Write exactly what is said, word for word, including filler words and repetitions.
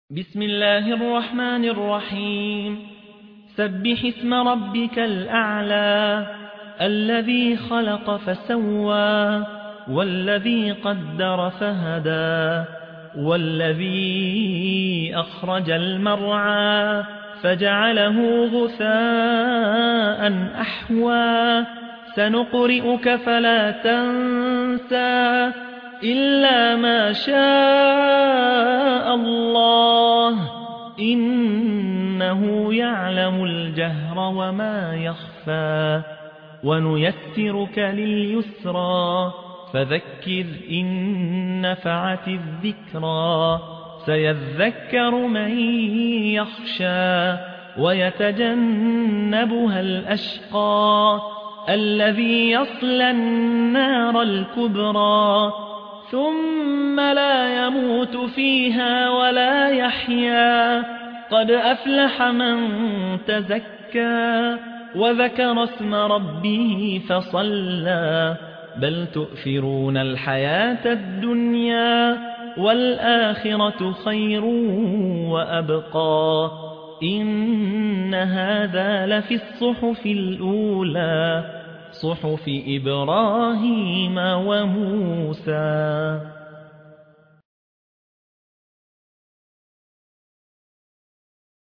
بسم الله الرحمن الرحيم سبح اسم ربك الأعلى الذي خلق فسوى والذي قدر فهدى والذي أخرج المرعى فجعله غثاء أحوى سنقرئك فلا تنسى إلا ما شاء الله إنه يعلم الجهر وما يخفى ونيسرك لليسرى فذكر إن نفعت الذكرى سيذكر من يخشى ويتجنبها الأشقى الذي يصلى النار الكبرى ثم لا يموت فيها ولا يحيا قد أفلح من تزكى وذكر اسم ربه فصلى بل تؤثرون الحياة الدنيا والآخرة خير وأبقى إن هذا لفي الصحف الأولى صحف إبراهيم وموسى.